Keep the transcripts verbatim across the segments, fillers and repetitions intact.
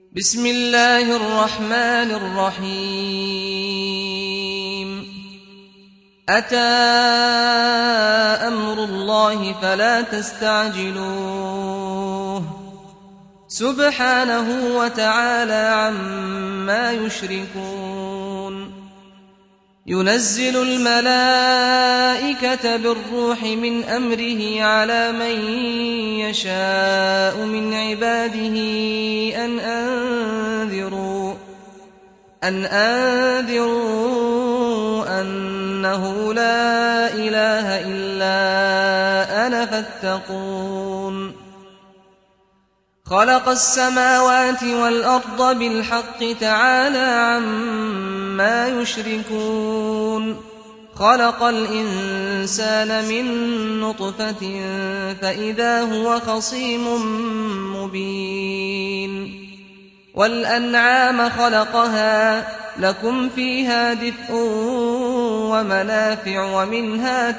بسم الله الرحمن الرحيم أتى أمر الله فلا تستعجلوه سبحانه وتعالى عما يشركون ينزل الملائكة بالروح من أمره على من يشاء من عباده أن أنذروا أن أنذروا أنه لا إله إلا أنا فاتقون خلق السماوات والأرض بالحق تعالى عما يشركون خلق الإنسان من نطفة فإذا هو خصيم مبين والأنعام خلقها لكم فيها دفء ومنافع ومنها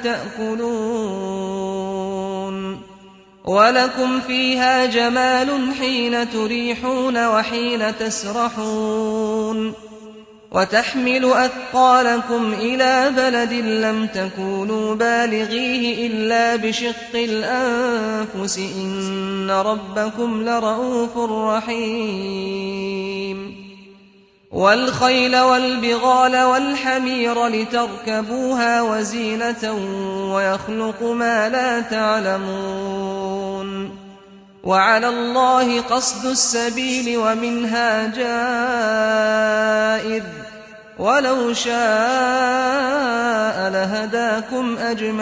تأكلون ولكم فيها جمال حين تريحون وحين تسرحون وتحمل أثقالكم إلى بلد لم تكونوا بالغيه إلا بشق الأنفس إن ربكم لرؤوف رحيم والخيل والبغال والحمير لتركبوها وزينة ويخلق ما لا تعلمون وعلى الله قصد السبيل ومنها جائر ولو شاء لهداكم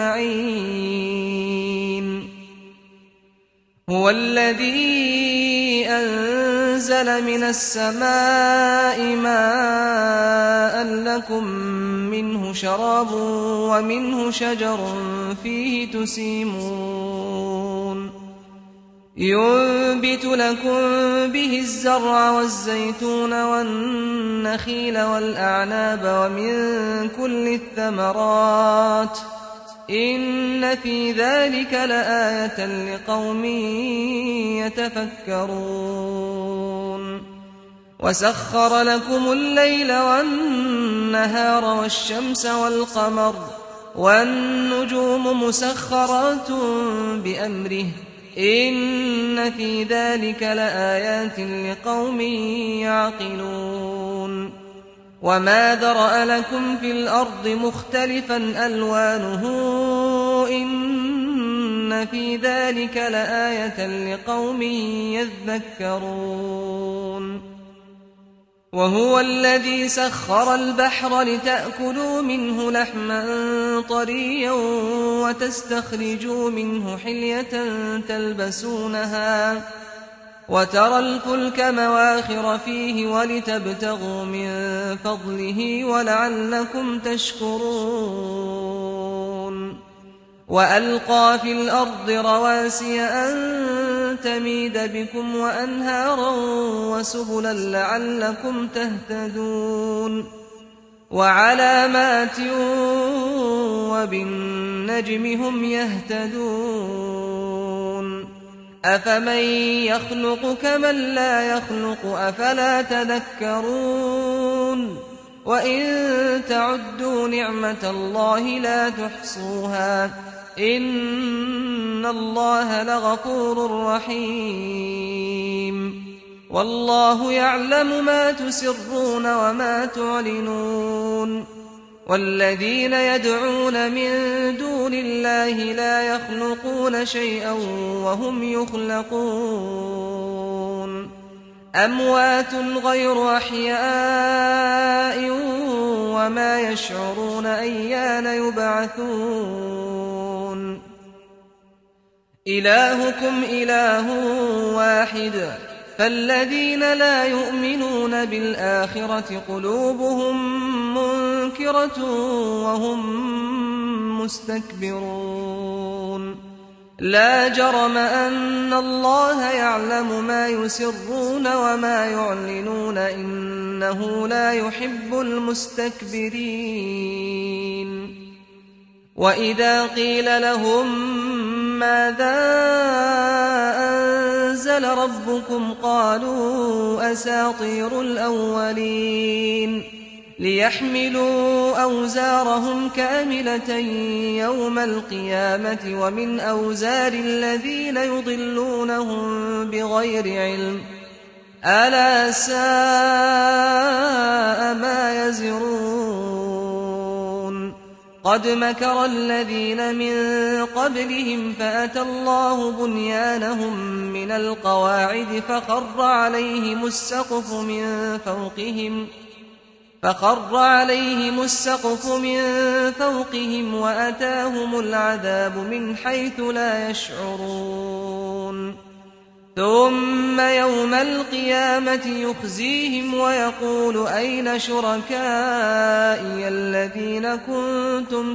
أجمعين هو الذي أنزل من السماء ماء لكم منه شراب ومنه شجر فيه تسيمون ينبت لكم به الزرع والزيتون والنخيل والأعناب ومن كل الثمرات إن في ذلك لآية لقوم يتفكرون وسخر لكم الليل والنهار والشمس والقمر والنجوم مسخرات بأمره إن في ذلك لآيات لقوم يعقلون وما ذرأ لكم في الأرض مختلفا ألوانه إن في ذلك لآية لقوم يذكرون وهو الذي سخر البحر لتأكلوا منه لحما طريا وتستخرجوا منه حلية تلبسونها وترى الفلك مواخر فيه ولتبتغوا من فضله ولعلكم تشكرون وألقى في الأرض رواسي أن تميد بكم وأنهارا وسبلا لعلكم تهتدون وعلامات وبالنجم هم يهتدون أفمن يخلق كمن لا يخلق أفلا تذكرون وإن تعدوا نعمة الله لا تحصوها إن الله لغفور رحيم والله يعلم ما تسرون وما تعلنون والذين يدعون من دون الله لا يخلقون شيئا وهم يخلقون أموات غير أحياء وما يشعرون أيان يبعثون إلهكم إله واحد فالذين لا يؤمنون بالآخرة قلوبهم منكرة وهم مستكبرون لا جرم أن الله يعلم ما يسرون وما يعلنون إنه لا يحب المستكبرين وإذا قيل لهم ماذا أنزل أنزل ربكم قالوا أساطير الأولين ليحملوا أوزارهم كاملة يوم القيامة ومن أوزار الذين يضلونهم بغير علم ألا ساء ما يزرون قد مكر الذين من قبلهم فأتى الله بنيانهم من القواعد فخر عليهم السقف من فوقهم فخر عليهم السقف من فوقهم وأتاهم العذاب من حيث لا يشعرون ثم يوم القيامة يخزيهم ويقول أين شركائي الذين كنتم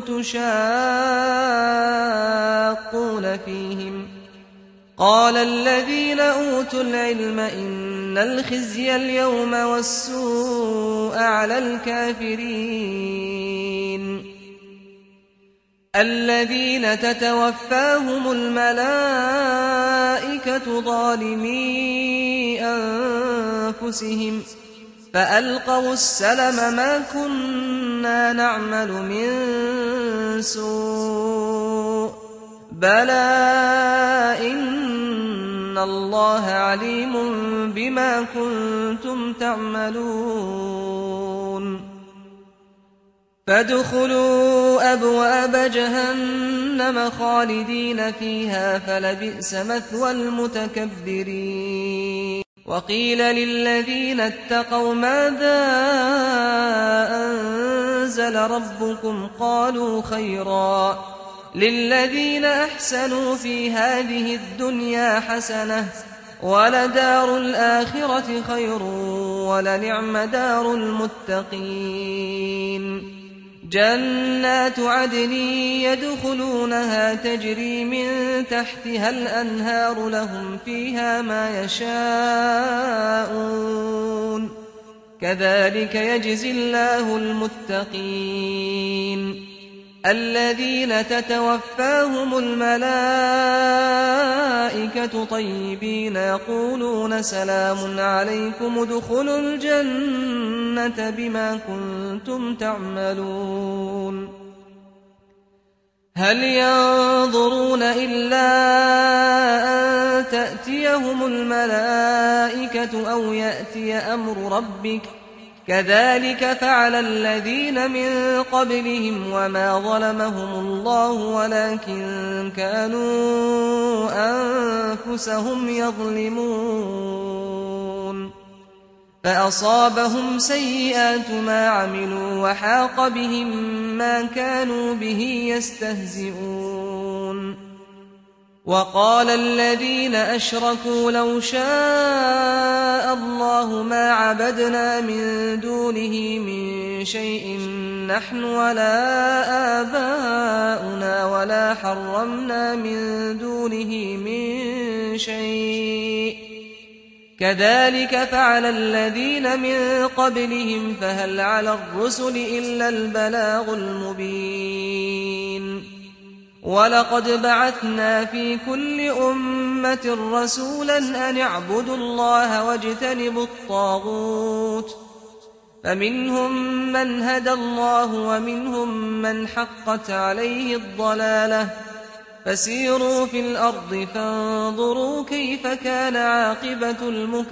تشاقون فيهم قال الذين أوتوا العلم إن الخزي اليوم والسوء على الكافرين الذين تتوفاهم الملائكة ظالمي أنفسهم فألقوا السلم ما كنا نعمل من سوء بلى إن الله عليم بما كنتم تعملون فادخلوا أبواب جهنم خالدين فيها فلبئس مثوى المتكبرين وقيل للذين اتقوا ماذا أنزل ربكم قالوا خيرا للذين أحسنوا في هذه الدنيا حسنة ولدار الآخرة خير ولنعم دار المتقين جنات عدن يدخلونها تجري من تحتها الأنهار لهم فيها ما يشاءون كذلك يجزي الله المتقين الذين تتوفاهم الملائكة طيبين يقولون سلام عليكم ادخلوا الجنة بما كنتم تعملون هل ينظرون إلا أن تأتيهم الملائكة أو يأتي أمر ربك كذلك فعل الذين من قبلهم وما ظلمهم الله ولكن كانوا أنفسهم يظلمون فأصابهم سيئات ما عملوا وحاق بهم ما كانوا به يستهزئون وقال الذين أشركوا لو شاء الله ما عبدنا من دونه من شيء نحن ولا آباؤنا ولا حرمنا من دونه من شيء كذلك فعل الذين من قبلهم فهل على الرسل إلا البلاغ المبين ولقد بعثنا في كل أمة رسولا أن اعبدوا الله واجتنبوا الطاغوت فمنهم من هدى الله ومنهم من حقت عليه الضلالة فسيروا في الأرض فانظروا كيف كان عاقبة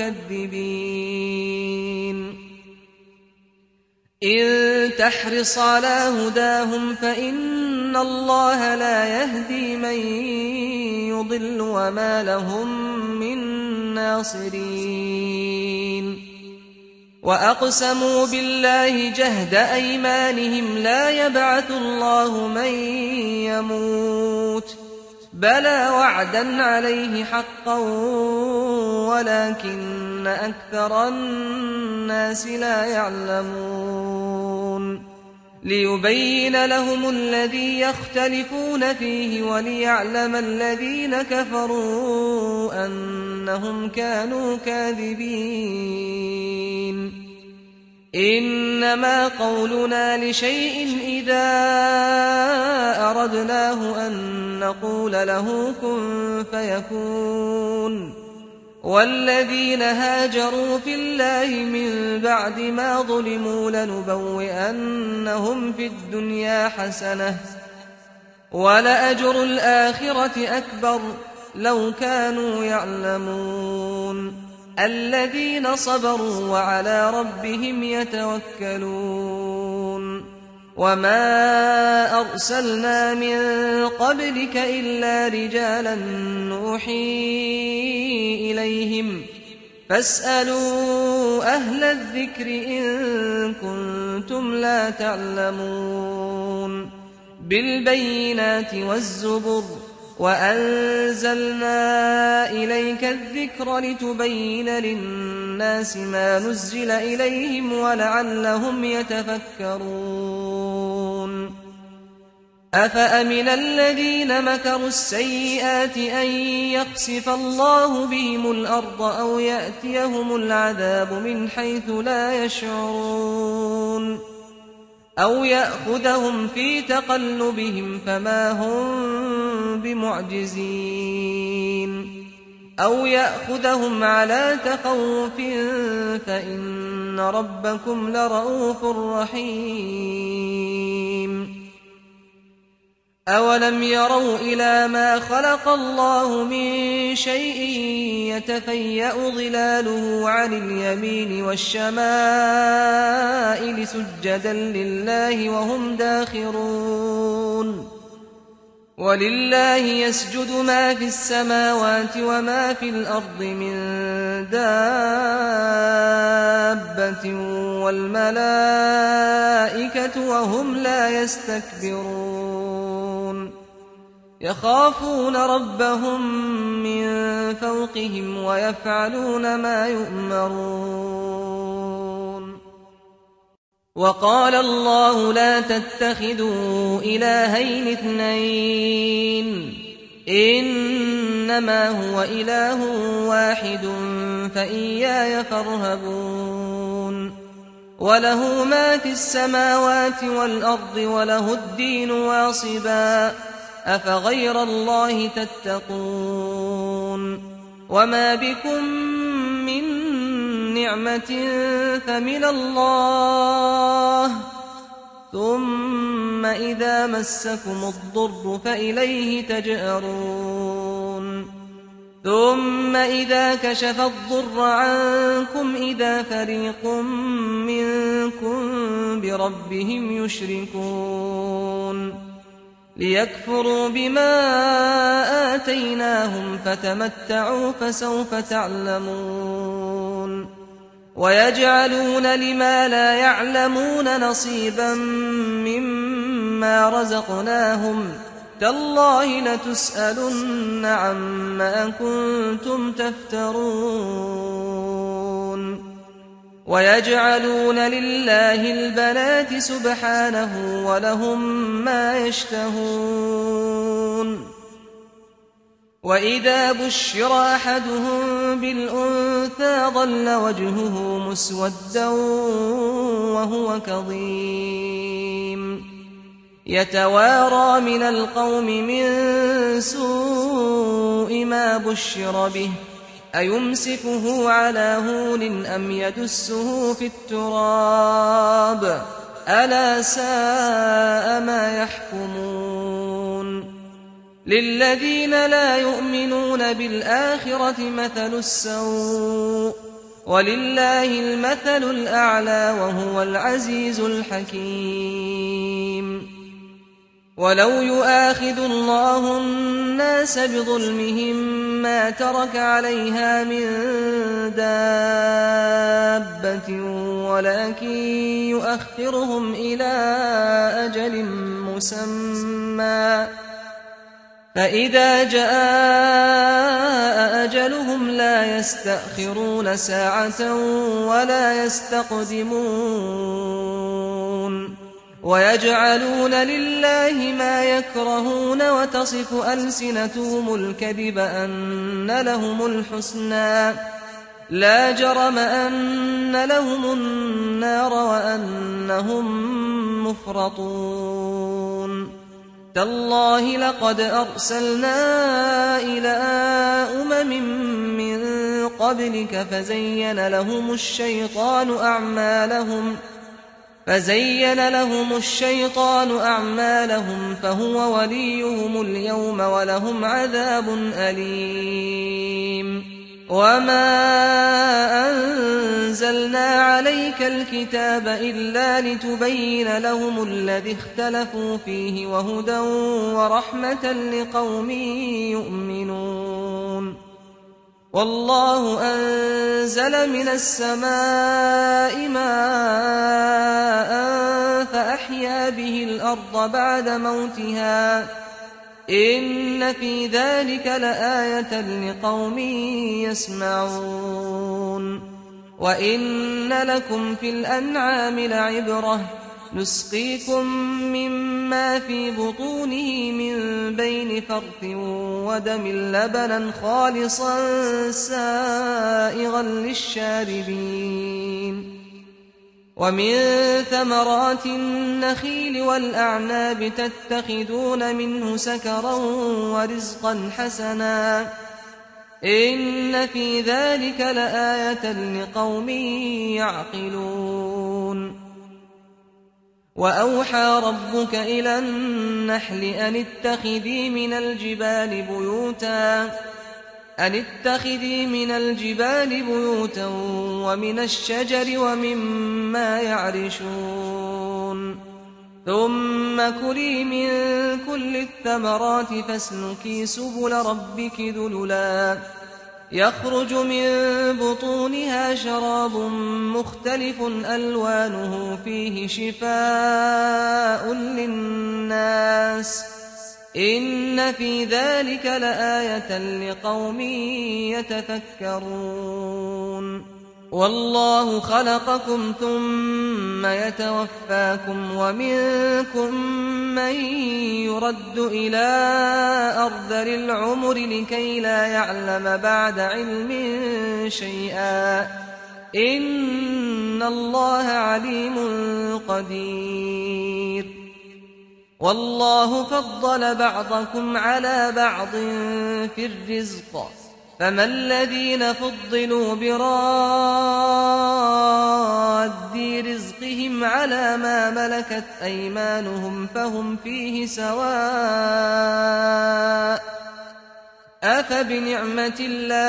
المكذبين إن تحرص على هداهم فإن الله لا يهدي من يضل وما لهم من ناصرين وأقسموا بالله جهد أيمانهم لا يبعث الله من يموت بلى وعدا عليه حقا ولكن أكثر الناس لا يعلمون ليبين لهم الذي يختلفون فيه وليعلم الذين كفروا أنهم كانوا كاذبين إنما قولنا لشيء إذا أردناه أن نقول له كن فيكون والذين هاجروا في الله من بعد ما ظلموا لنبوئنهم في الدنيا حسنة ولأجر الآخرة أكبر لو كانوا يعلمون الذين صبروا وعلى ربهم يتوكلون وما أرسلنا من قبلك إلا رجالا نوحي إليهم فاسألوا أهل الذكر إن كنتم لا تعلمون بالبينات والزبر وأنزلنا إليك الذكر لتبين للناس ما نزل إليهم ولعلهم يتفكرون أفأمن الذين مكروا السيئات أن يخسف الله بهم الأرض أو يأتيهم العذاب من حيث لا يشعرون أو يأخذهم في تقلبهم فما هم بمعجزين أو يأخذهم على تخوف فإن ربكم لرؤوف رحيم أولم يروا إلى ما خلق الله من شيء يتفيأ ظلاله عن اليمين والشمائل سجدا لله وهم داخرون ولله يسجد ما في السماوات وما في الأرض من دابة والملائكة وهم لا يستكبرون يخافون ربهم من فوقهم ويفعلون ما يؤمرون وقال الله لا تتخذوا إلهين اثنين إنما هو إله واحد فإياي فارهبون وله ما في السماوات والأرض وله الدين واصبا أفغير الله تتقون وما بكم من نعمة فمن الله ثم إذا مسكم الضر فإليه تجأرون ثم إذا كشف الضر عنكم إذا فريق منكم بربهم يشركون ليكفروا بما آتيناهم فتمتعوا فسوف تعلمون ويجعلون لما لا يعلمون نصيبا مما رزقناهم تالله لتسألن عما كنتم تفترون ويجعلون لله البنات سبحانه ولهم ما يشتهون وإذا بشر أحدهم بالأنثى ظل وجهه مسودا وهو كظيم يتوارى من القوم من سوء ما بشر به أيمسكه على هون أم يدسه في التراب ألا ساء ما يحكمون للذين لا يؤمنون بالآخرة مثل السوء ولله المثل الأعلى وهو العزيز الحكيم ولو يؤاخذ الله الناس بظلمهم ما ترك عليها من دابة ولكن يؤخرهم إلى أجل مسمى فإذا جاء أجلهم لا يستأخرون ساعة ولا يستقدمون ويجعلون لله ما يكرهون وتصف ألسنتهم الكذب أن لهم الحسنى لا جرم أن لهم النار وأنهم مفرطون تالله لقد أرسلنا إلى أمم من قبلك فزين لهم الشيطان أعمالهم فزين لهم الشيطان أعمالهم فهو وليهم اليوم ولهم عذاب أليم وما أنزلنا عليك الكتاب إلا لتبين لهم الذي اختلفوا فيه وهدى ورحمة لقوم يؤمنون والله أنزل من السماء ماء فأحيا به الأرض بعد موتها إن في ذلك لآية لقوم يسمعون وإن لكم في الأنعام لعبرة نسقيكم مما في بطونه من بين فرث ودم لبنا خالصا سائغا للشاربين ومن ثمرات النخيل والأعناب تتخذون منه سكرا ورزقا حسنا إن في ذلك لآية لقوم يعقلون وأوحى ربك إلى النحل أن اتخذي من الجبال بيوتا أن اتخذي من الجبال بيوتا ومن الشجر ومما يعرشون ثم كلي من كل الثمرات فاسلكي سبل ربك ذللا يخرج من بطونها شراب مختلف ألوانه فيه شفاء للناس إن في ذلك لآية لقوم يتفكرون والله خلقكم ثم يتوفاكم ومنكم من يرد إلى أرذل العمر لكي لا يعلم بعد علم شيئا إن الله عليم قدير والله فضل بعضكم على بعض في الرزق فما الذين فضلوا براد رزقهم على ما ملكت أيمانهم فهم فيه سواء أفبنعمة الله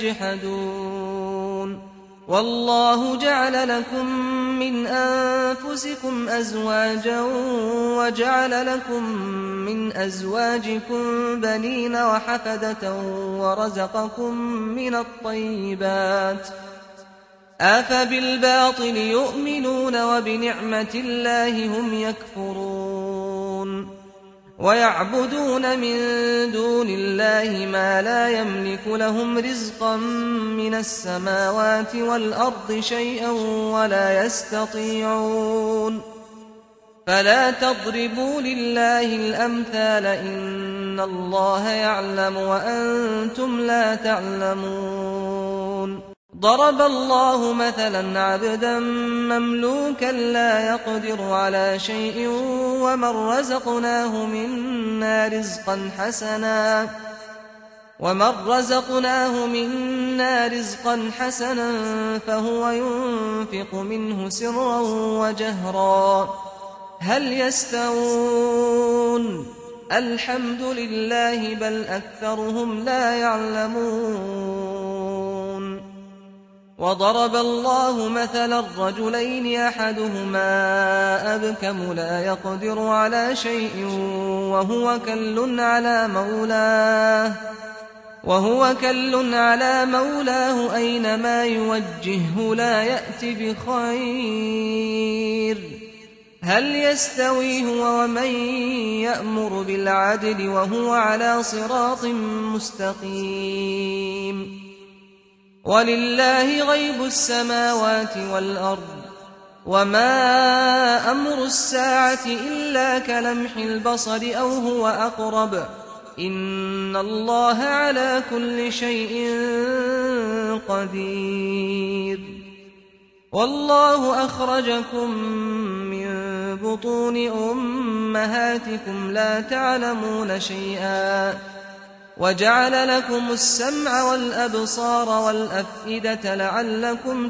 يجحدون والله جعل لكم من أنفسكم أزواجا وجعل لكم من أزواجكم بنين وحفدة ورزقكم من الطيبات أفبالباطل يؤمنون وبنعمة الله هم يكفرون ويعبدون من دون الله ما لا يملك لهم رزقا من السماوات والأرض شيئا ولا يستطيعون فلا تضربوا لله الأمثال إن الله يعلم وأنتم لا تعلمون ضرب الله مثلا عبدا مملوكا لا يقدر على شيء ومن رزقناه منا رزقا حسنا ومن رزقناه منا رزقا حسنا فهو ينفق منه سرا وجهرا هل يستوون الحمد لله بل أكثرهم لا يعلمون وضرب الله مثلا الرجلين أحدهما أبكم لا يقدر على شيء وهو كل على مولاه وهو كل على مولاه أينما يوجهه لا يأتي بخير هل يستوي هو ومن يأمر بالعدل وهو على صراط مستقيم ولله غيب السماوات والأرض وما أمر الساعة إلا كلمح البصر أو هو أقرب إن الله على كل شيء قدير والله أخرجكم من بطون أمهاتكم لا تعلمون شيئا وجعل لكم السمع والأبصار والأفئدة لعلكم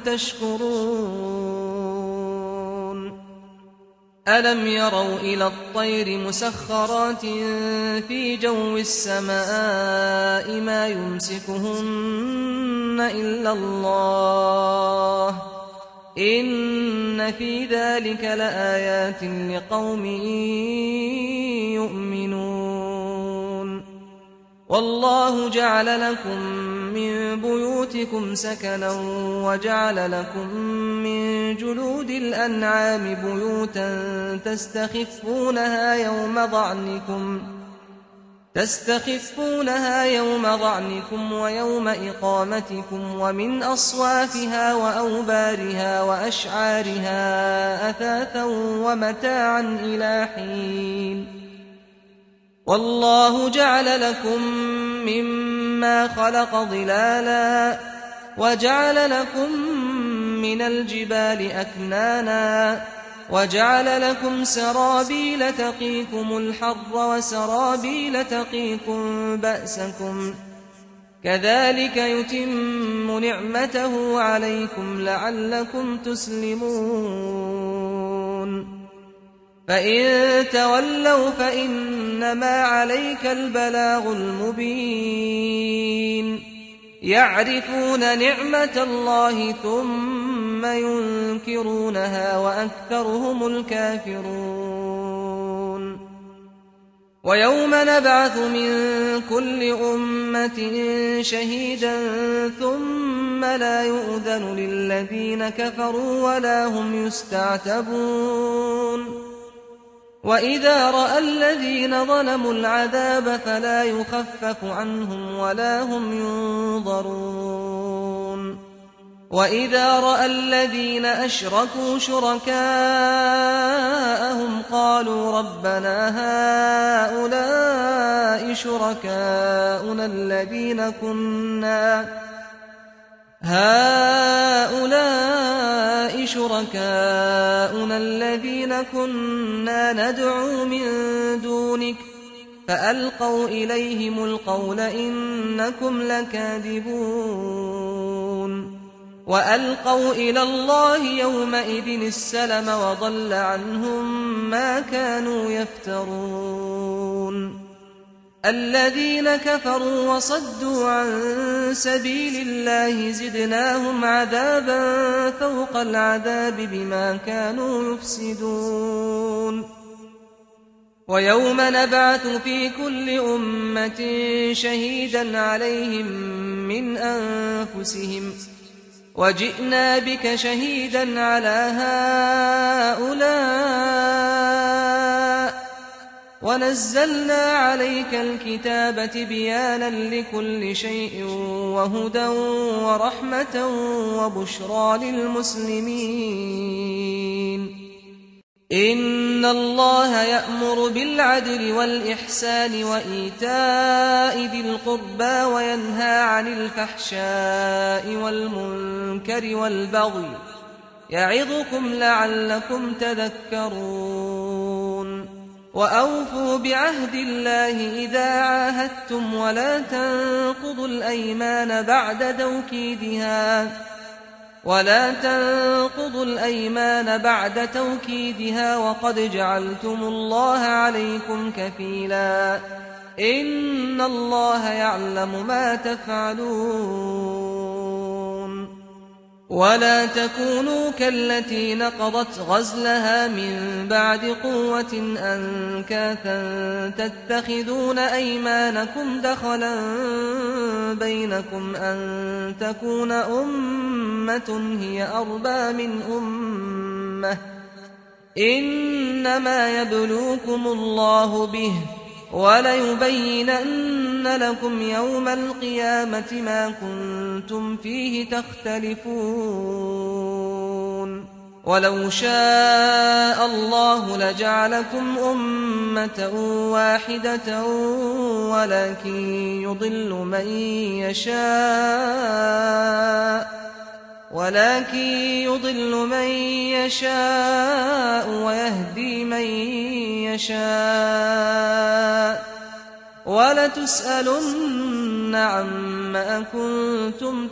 تشكرون ألم يروا إلى الطير مسخرات في جو السماء ما يمسكهن إلا الله إن في ذلك لآيات لقوم يؤمنون والله جعل لكم من بيوتكم سكنا وجعل لكم من جلود الأنعام بيوتا تستخفونها يوم ضعنكم تستخفونها يوم ضعنكم ويوم إقامتكم ومن أصوافها وأوبارها وأشعارها أثاثا ومتاعا إلى حين والله جعل لكم مما خلق ظلالا وجعل لكم من الجبال أكنانا وجعل لكم سرابيل تقيكم الحر وسرابيل تقيكم بأسكم كذلك يتم نعمته عليكم لعلكم تسلمون فإن تولوا فإنما عليك البلاغ المبين يعرفون نعمة الله ثم ينكرونها وأكثرهم الكافرون ويوم نبعث من كل أمة شهيدا ثم لا يؤذن للذين كفروا ولا هم يستعتبون وإذا رأى الذين ظلموا العذاب فلا يخفف عنهم ولا هم ينظرون وإذا رأى الذين أشركوا شركاءهم قالوا ربنا هؤلاء شركاؤنا الذين كنا هؤلاء شركاؤنا الذين كنا ندعو من دونك فألقوا إليهم القول إنكم لكاذبون وألقوا إلى الله يومئذ السلم وضل عنهم ما كانوا يفترون الذين كفروا وصدوا عن سبيل الله زدناهم عذابا فوق العذاب بما كانوا يفسدون ويوم نبعث في كل أمة شهيدا عليهم من أنفسهم وجئنا بك شهيدا على هؤلاء ونزلنا عليك الكتاب تبيانا لكل شيء وهدى ورحمة وبشرى للمسلمين إن الله يأمر بالعدل والإحسان وإيتاء ذي القربى وينهى عن الفحشاء والمنكر والبغي يعظكم لعلكم تذكرون وأوفوا بعهد الله إذا عاهدتم ولا تنقضوا الأيمان بعد توكيدها ولا تنقضوا الأيمان بعد توكيدها وقد جعلتم الله عليكم كفيلا إن الله يعلم ما تفعلون ولا تكونوا كالتي نقضت غزلها من بعد قوة أنكاثا تتخذون أيمانكم دخلا بينكم أن تكون أمة هي أربى من أمة إنما يبلوكم الله به وليبينن لكم يوم القيامة ما كنتم فيه تختلفون ولو شاء الله لجعلكم أمة واحدة ولكن يضل من يشاء ولكن يضل من يشاء ويهدي من يشاء وَلَتُسْأَلُنَّ عَمَّا كُنتُمْ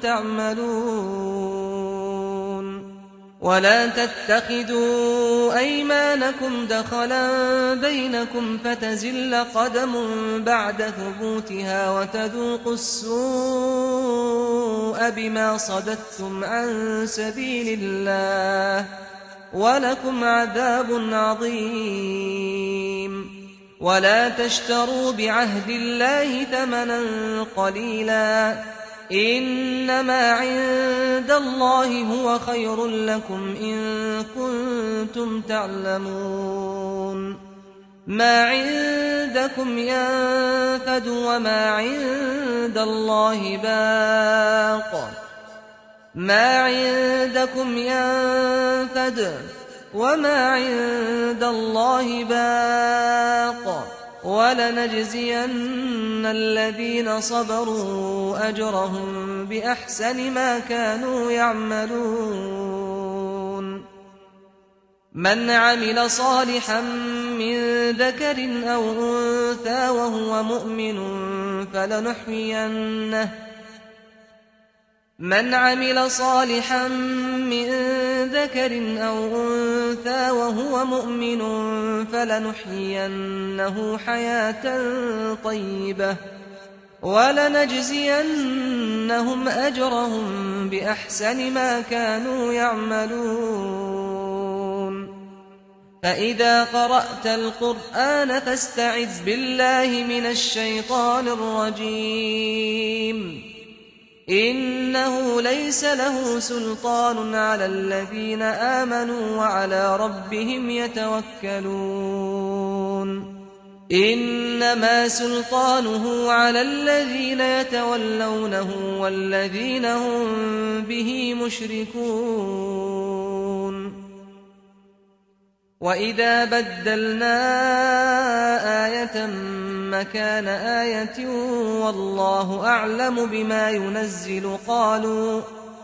تَعْمَلُونَ وَلَا تَتَّخِذُوا أَيْمَانَكُمْ دَخَلًا بَيْنَكُمْ فَتَزِلَّ قَدَمٌ بَعْدَ ثُبُوتِهَا وَتَذُوقُوا السُّوءَ بِمَا صَدَدتُّمْ عَن سَبِيلِ اللَّهِ وَلَكُمْ عَذَابٌ عَظِيمٌ وَلَا تَشْتَرُوا بِعَهْدِ اللَّهِ ثَمَنًا قَلِيلًا إِنَّمَا عِندَ اللَّهِ هُوَ خَيْرٌ لَّكُمْ إِن كُنتُمْ تَعْلَمُونَ مَا عِندَكُمْ يَنفَدُ وَمَا عِندَ اللَّهِ بَاقٍ مَا عِندَكُمْ يَنفَدُ وَمَا عِندَ اللَّهِ بَاقٍ وَلَنَجْزِيَنَّ الَّذِينَ صَبَرُوا أَجْرَهُم بِأَحْسَنِ مَا كَانُوا يَعْمَلُونَ مَنْ عَمِلَ صَالِحًا مِّن ذَكَرٍ أَوْ أُنثَىٰ وَهُوَ مُؤْمِنٌ فَلَنُحْيِيَنَّهُ من عمل صالحا من ذكر أو أنثى وهو مؤمن فلنحيينه حياة طيبة ولنجزينهم أجرهم بأحسن ما كانوا يعملون فإذا قرأت القرآن فاستعذ بالله من الشيطان الرجيم إنه ليس له سلطان على الذين آمنوا وعلى ربهم يتوكلون إنما سلطانه على الذين يتولونه والذين هم به مشركون وإذا بدلنا آية مكان آية والله أعلم بما ينزل قالوا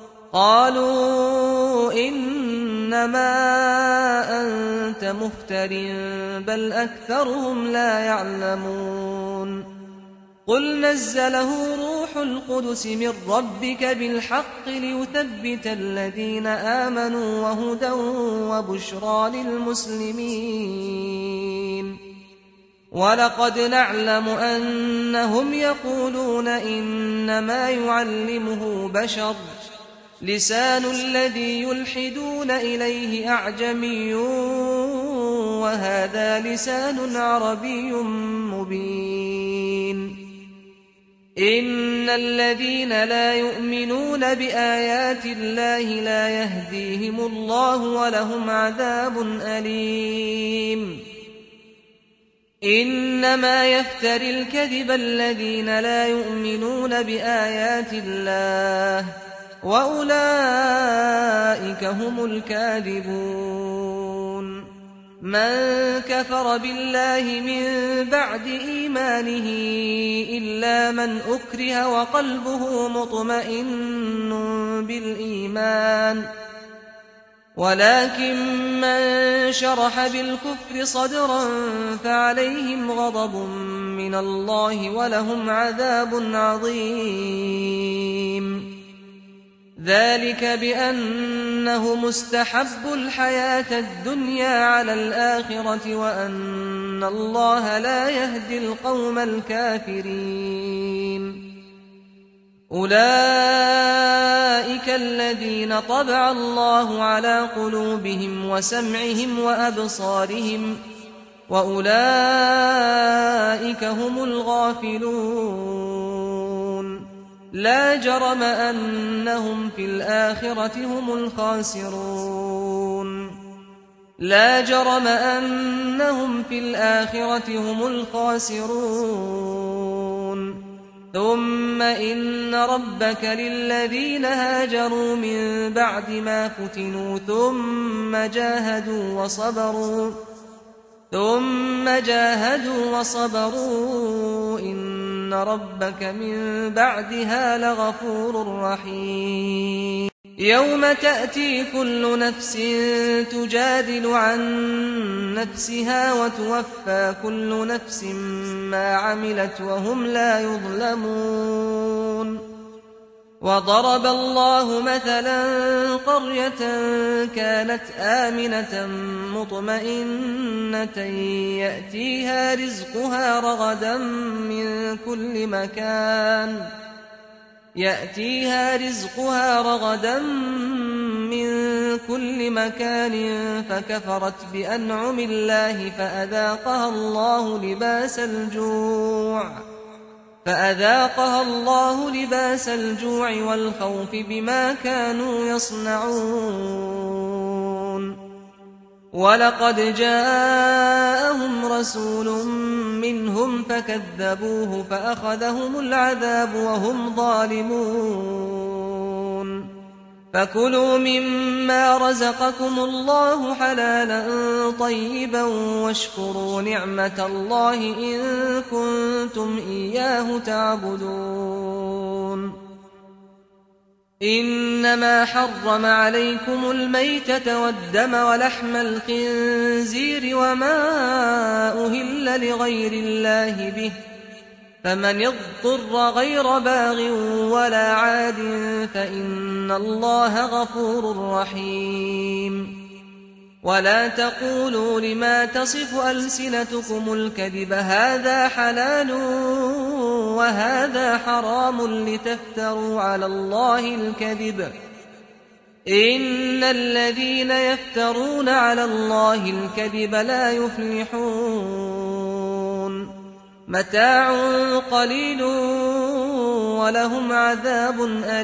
قالوا إنما أنت مفتر بل أكثرهم لا يعلمون قل نزله روح القدس من ربك بالحق ليثبت الذين آمنوا وهدى وبشرى للمسلمين ولقد نعلم أنهم يقولون إنما يعلمه بشر لسان الذي يلحدون إليه أعجمي وهذا لسان عربي مبين إن الذين لا يؤمنون بآيات الله لا يهديهم الله ولهم عذاب أليم إنما يفتري الكذب الذين لا يؤمنون بآيات الله وأولئك هم الكاذبون من كفر بالله من بعد إيمانه إلا من أكره وقلبه مطمئن بالإيمان ولكن من شرح بالكفر صدرا فعليهم غضب من الله ولهم عذاب عظيم ذلك بأنه مستحب الحياة الدنيا على الآخرة وأن الله لا يهدي القوم الكافرين أولئك الذين طبع الله على قلوبهم وسمعهم وأبصارهم وأولئك هم الغافلون لا جرم أنهم في الآخرة هم الخاسرون لا جرم أنهم في الآخرة هم الخاسرون ثم إن ربك للذين هاجروا من بعد ما فتنوا ثم جاهدوا وصبروا ثم جاهدوا وصبروا إن ربك من بعدها لغفور رحيم يوم تأتي كل نفس تجادل عن نفسها وتوفى كل نفس ما عملت وهم لا يظلمون وضرب الله مثلا قرية كانت آمنة مطمئنة يأتيها رزقها رغدا من كل مكان يأتيها رزقها رغدا من كل مكان فكفرت بأنعم الله فأذاقها الله لباس الجوع فأذاقها الله لباس الجوع والخوف بما كانوا يصنعون ولقد جاءهم رسول منهم فكذبوه فأخذهم العذاب وهم ظالمون فكلوا مما رزقكم الله حلالا طيبا واشكروا نعمة الله إن كنتم إياه تعبدون إنما حرم عليكم الميتة والدم ولحم الخنزير وما أهل لغير الله به فمن اضطر غير باغ ولا عاد فإن الله غفور رحيم ولا تقولوا لما تصف ألسنتكم الكذب هذا حلال وهذا حرام لتفتروا على الله الكذب إن الذين يفترون على الله الكذب لا يفلحون متاع قليل ولهم عذاب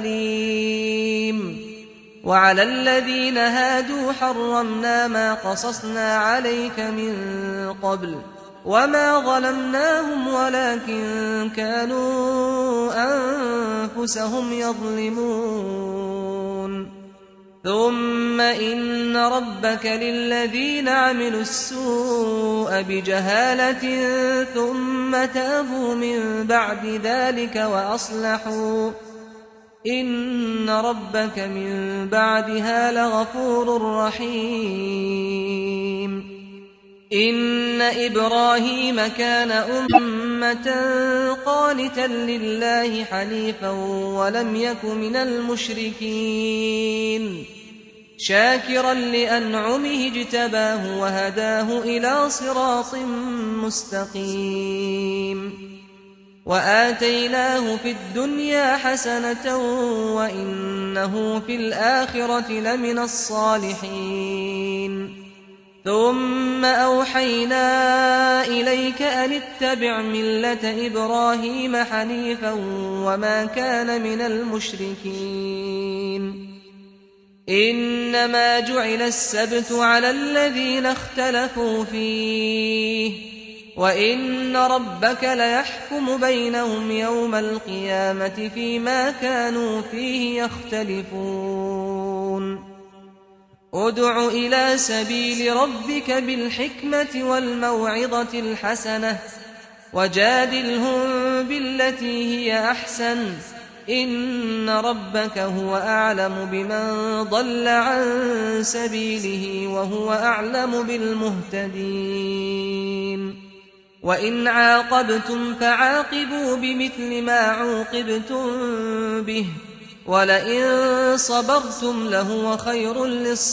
أليم وعلى الذين هادوا حرمنا ما قصصنا عليك من قبل وما ظلمناهم ولكن كانوا أنفسهم يظلمون ثم إن ربك للذين عملوا السوء بجهالة ثم تابوا من بعد ذلك وأصلحوا إن ربك من بعدها لغفور رحيم إن إبراهيم كان أمة قانتا لله حنيفا ولم يك من المشركين شاكرا لأنعمه اجتباه وهداه إلى صراط مستقيم وآتيناه في الدنيا حسنة وإنه في الآخرة لمن الصالحين ثم أوحينا إليك أن اتبع ملة إبراهيم حنيفا وما كان من المشركين إنما جعل السبت على الذين اختلفوا فيه وإن ربك ليحكم بينهم يوم القيامة فيما كانوا فيه يختلفون ادع إلى سبيل ربك بالحكمة والموعظة الحسنة وجادلهم بالتي هي أحسن إن ربك هو أعلم بمن ضل عن سبيله وهو أعلم بالمهتدين وإن عاقبتم فعاقبوا بمثل ما عوقبتم به ولئن صبرتم لهو خير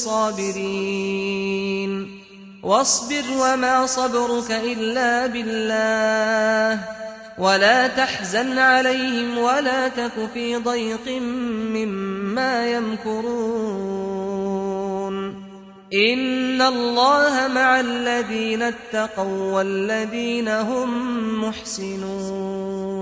للصابرين واصبر وما صبرك إلا بالله ولا تحزن عليهم ولا تك في ضيق مما يمكرون إن الله مع الذين اتقوا والذين هم محسنون